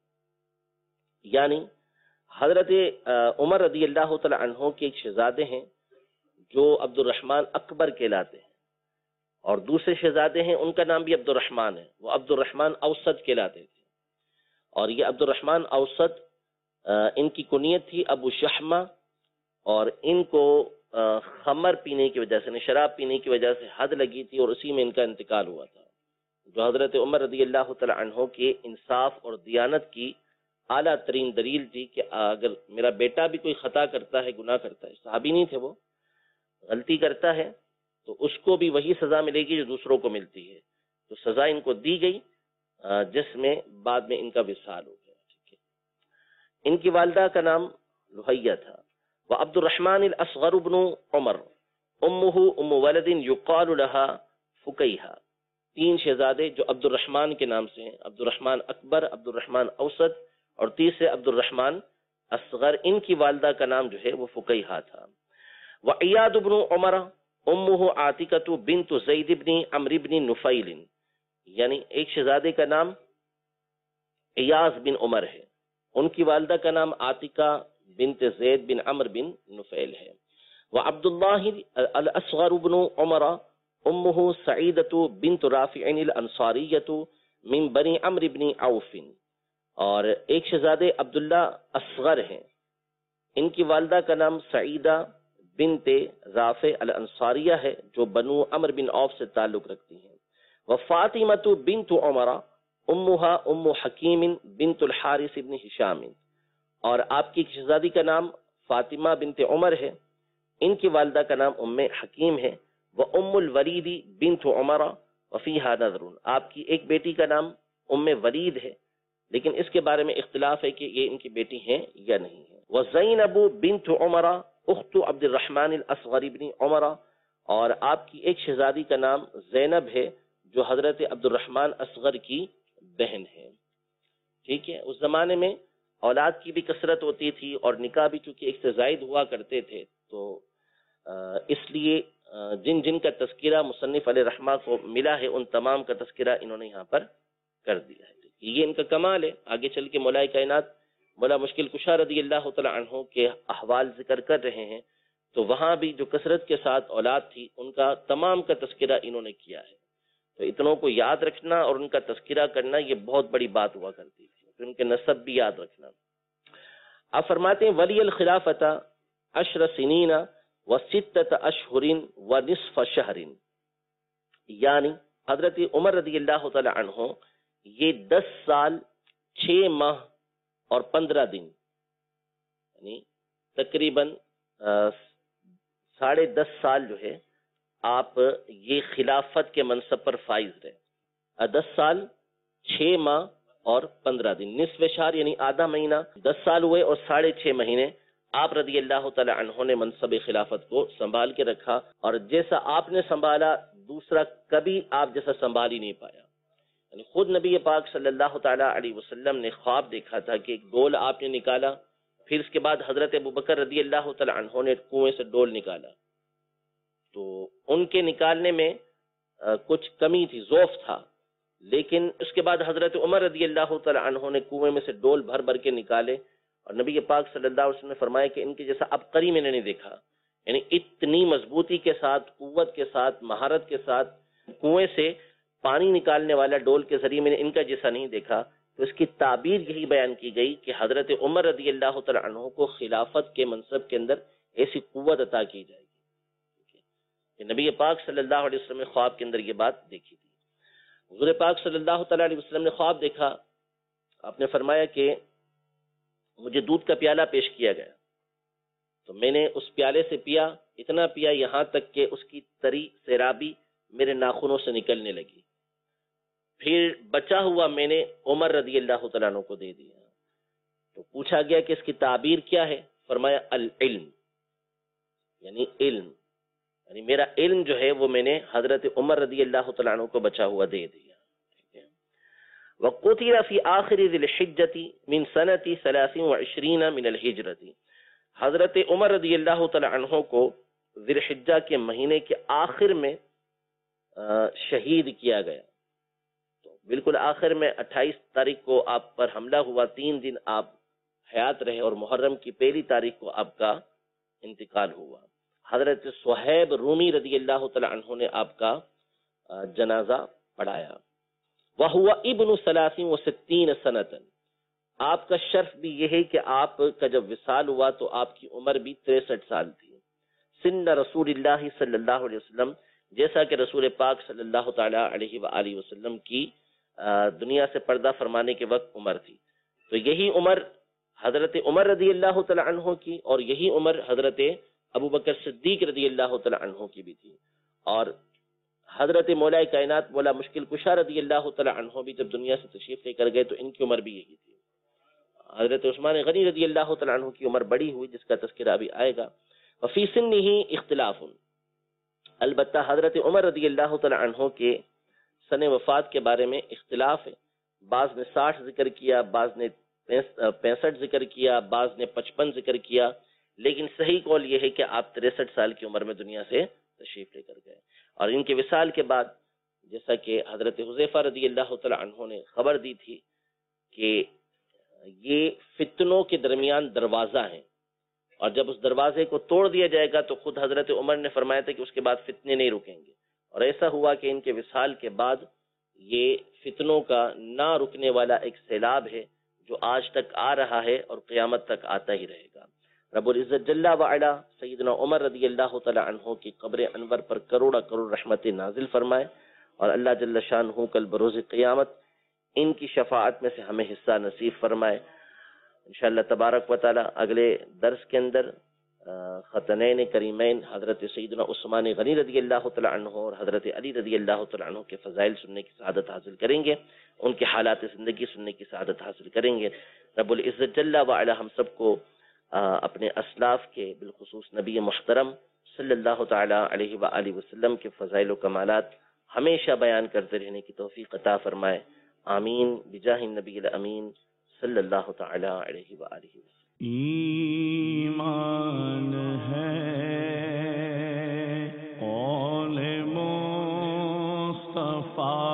یعنی حضرت عمر رضی اللہ تعالی عنہ کے ایک شہزادے ہیں جو عبد الرحمن اکبر کہلاتے ہیں، اور دوسرے شہزادے ہیں ان کا نام بھی عبد الرحمن ہے، وہ عبد الرحمن اوسط کہلاتے تھے، اور یہ عبد الرحمن اوسط ان کی کنیت تھی ابو شحمہ، اور ان کو خمر پینے کی وجہ سے، شراب پینے کی وجہ سے حد لگی تھی، اور اسی میں ان کا انتقال ہوا تھا، جو حضرت عمر رضی اللہ تعالی عنہ کے انصاف اور دیانت کی اعلیٰ ترین دلیل تھی کہ اگر میرا بیٹا بھی کوئی خطا کرتا ہے، گناہ کرتا ہے، صحابی نہیں تھے، وہ غلطی کرتا ہے تو اس کو بھی وہی سزا ملے گی جو دوسروں کو ملتی ہے، تو سزا ان کو دی گئی جس میں بعد میں ان کا وصال ہو گیا۔ ٹھیک ہے، ان کی والدہ کا نام لہیہ تھا۔ وعبد الرحمن الاصغر بن عمر امہ ام ولد یقال لها فکیہا، تین شہزادے جو عبد الرحمن کے نام سے ہیں، عبد الرحمن اکبر، عبد الرحمن اوسط اور تیسرے عبد الرحمن اصغر، ان کی والدہ کا نام جو ہے وہ فکیہا تھا۔ وعیاد بن عمر امہ عاتکۃ بنت زید بن عمرو بن نفیل، یعنی ایک شہزادے کا نام ایاز بن عمر ہے، ان کی والدہ کا نام عاتکہ بنت زید بن عمرو بن نفیل ہے۔ وعبد اللہ الاصغر بن عمر امہ سعیدۃ بنت رافع الانصاریۃ من بنی عمرو بن عوف، اور ایک شہزادے عبداللہ اصغر ہیں، ان کی والدہ کا نام سعیدہ بنت رافع الانصاریہ ہے جو بنو عمرو بن عوف سے تعلق رکھتی ہیں۔ وفاطمۃ بنت عمر امہا ام حکیم بنت الحارث بن ہشام، اور آپ کی شہزادی کا نام فاطمہ بنت عمر ہے، ان کی والدہ کا نام ام حکیم ہے۔ وام الولید بنت عمر وفیہا نظر، آپ کی ایک بیٹی کا نام ام ولید ہے، لیکن اس کے بارے میں اختلاف ہے کہ یہ ان کی بیٹی ہیں یا نہیں ہے۔ وزینب بنت عمر اخت عبد الرحمن الاصغر بن عمر، اور آپ کی ایک شہزادی کا نام زینب ہے جو حضرت عبد الرحمن اصغر کی بہن ہے۔ ٹھیک ہے، اس زمانے میں اولاد کی بھی کثرت ہوتی تھی اور نکاح بھی چونکہ ایک سے زائد ہوا کرتے تھے، تو اس لیے جن جن کا تذکرہ مصنف علیہ رحمہ کو ملا ہے ان تمام کا تذکرہ انہوں نے یہاں پر کر دیا ہے۔ یہ ان کا کمال ہے۔ آگے چل کے مولا کائنات مولا مشکل کشا رضی اللہ تعالی عنہ کے احوال ذکر کر رہے ہیں، تو وہاں بھی جو کثرت کے ساتھ اولاد تھی ان کا تمام کا تذکرہ انہوں نے کیا ہے، تو اتنوں کو یاد رکھنا اور ان کا تذکرہ کرنا یہ بہت بڑی بات ہوا کرتی تھی، پھر ان کے نسب بھی یاد رکھنا۔ آپ فرماتے ہیں ولی الخلافۃ عشر سنین و ستۃ اشہر و نصف شہر، یعنی حضرت عمر رضی اللہ تعالی عنہ یہ دس سال چھ ماہ اور پندرہ دن، یعنی تقریباً ساڑھے دس سال جو ہے آپ یہ خلافت کے منصب پر فائز رہے۔ دس سال چھ ماہ اور پندرہ دن، نصف شہر یعنی آدھا مہینہ، دس سال ہوئے اور ساڑھے چھ مہینے آپ رضی اللہ تعالی عنہ نے منصب خلافت کو سنبھال کے رکھا، اور جیسا آپ نے سنبھالا دوسرا کبھی آپ جیسا سنبھال ہی نہیں پایا۔ یعنی خود نبی پاک صلی اللہ تعالی علیہ وسلم نے خواب دیکھا تھا کہ ایک ڈول آپ نے نکالا، پھر اس کے بعد حضرت ابوبکر رضی اللہ تعالی عنہ نے کنویں سے ڈول نکالا، تو ان کے نکالنے میں کچھ کمی تھی، ضعف تھا، لیکن اس کے بعد حضرت عمر رضی اللہ تعالی عنہ نے کنویں میں سے ڈول بھر بھر کے نکالے، اور نبی پاک صلی اللہ علیہ وسلم نے فرمایا کہ ان کے جیسا عبقری میں نے نہیں دیکھا، یعنی اتنی مضبوطی کے ساتھ، قوت کے ساتھ، مہارت کے ساتھ کنویں سے پانی نکالنے والا ڈول کے ذریعے میں نے ان کا جیسا نہیں دیکھا۔ تو اس کی تعبیر یہی بیان کی گئی کہ حضرت عمر رضی اللہ تعالی عنہ کو خلافت کے منصب کے اندر ایسی قوت عطا کی جائے گی کہ نبی پاک صلی اللہ علیہ وسلم نے خواب کے اندر یہ بات دیکھی تھی۔ حضور پاک صلی اللہ تعالی علیہ وسلم نے خواب دیکھا، آپ نے فرمایا کہ مجھے دودھ کا پیالہ پیش کیا گیا، تو میں نے اس پیالے سے پیا، اتنا پیا یہاں تک کہ اس کی تری سیرابی میرے ناخنوں سے نکلنے لگی، پھر بچا ہوا میں نے عمر رضی اللہ تعالیٰ عنہ کو دے دیا۔ تو پوچھا گیا کہ اس کی تعبیر کیا ہے؟ فرمایا العلم، یعنی علم، یعنی میرا علم جو ہے وہ میں نے حضرت عمر رضی اللہ تعالیٰ عنہ کو بچا ہوا دے دیا۔ وَقُتِلَ فِي آخِرِ ذِي الْحِجَّةِ مِنْ سَنَةِ ثَلَاثٍ وَعِشْرِينَ مِنَ الْحِجْرَةِ، حضرت عمر رضی اللہ تعالیٰ عنہ کو ذی الحجہ کے مہینے کے آخر میں شہید کیا گیا۔ تو بالکل آخر میں اٹھائیس تاریخ کو آپ پر حملہ ہوا، تین دن آپ حیات رہے، اور محرم کی پہلی تاریخ کو آپ کا انتقال ہوا۔ حضرت صہیب رومی رضی اللہ تعالی عنہ نے آپ کا جنازہ پڑھایا۔ وَهُوَ ابن ثلاث وستین سنۃ، آپ کا شرف بھی یہ ہے کہ آپ کا جب وصال ہوا تو آپ کی عمر بھی تریسٹھ سال تھی۔ سن رسول اللہ صلی اللہ علیہ وسلم، جیسا کہ رسول پاک صلی اللہ تعالی علیہ وآلہ وسلم کی دنیا سے پردہ فرمانے کے وقت عمر تھی۔ تو یہی عمر حضرت عمر رضی اللہ تعالی عنہ کی، اور یہی عمر حضرت ابو بکر صدیق رضی اللہ تعالی عنہ کی بھی تھی۔ اور حضرت مولا کائنات مولا مشکل کشا رضی اللہ تعالی عنہ بھی جب دنیا سے تشریف لے کر گئے تو ان کی عمر بھی یہی تھی۔ حضرت عثمان غنی رضی اللہ تعالی عنہ کی عمر بڑی ہوئی، جس کا تذکرہ ابھی آئے گا۔ وفی سنہ اختلاف، البتہ حضرت عمر رضی اللہ تعالی عنہ کے سن وفات کے بارے میں اختلاف ہے، بعض نے ساٹھ ذکر کیا، بعض نے پینسٹھ ذکر کیا، بعض نے پچپن ذکر کیا، لیکن صحیح قول یہ ہے کہ آپ تریسٹھ سال کی عمر میں دنیا سے تشریف لے کر گئے۔ اور ان کے وصال کے بعد جیسا کہ حضرت حذیفہ رضی اللہ تعالی عنہ نے خبر دی تھی کہ یہ فتنوں کے درمیان دروازہ ہیں، اور جب اس دروازے کو توڑ دیا جائے گا تو خود حضرت عمر نے فرمایا تھا کہ اس کے بعد فتنے نہیں رکیں گے، اور ایسا ہوا کہ ان کے وصال کے بعد یہ فتنوں کا نہ رکنے والا ایک سیلاب ہے جو آج تک آ رہا ہے اور قیامت تک آتا ہی رہے گا۔ رب العزت جل وعلا سیدنا عمر رضی اللہ تعالی عنہ کی قبر انور پر کروڑا کروڑ رحمت نازل فرمائے، اور اللہ جل شانہ کل بروز قیامت ان کی شفاعت میں سے ہمیں حصہ نصیب فرمائے۔ انشاءاللہ تبارک و تعالی اگلے درس کے اندر خطنین کریمین حضرت سیدنا عثمان غنی رضی اللہ تعالی عنہ اور حضرت علی رضی اللہ تعالی عنہ کے فضائل سننے کی سعادت حاصل کریں گے، ان کے حالات زندگی سننے کی سعادت حاصل کریں گے۔ رب العزت جل وعلا ہم سب کو اپنے اسلاف کے بالخصوص نبی محترم صلی اللہ تعالی علیہ وآلہ وسلم کے فضائل و کمالات ہمیشہ بیان کرتے رہنے کی توفیق عطا فرمائے، آمین بجاہ النبی الامین صلی اللہ تعالی علیہ وآلہ وسلم۔ ایمان ہے قول مصطفیٰ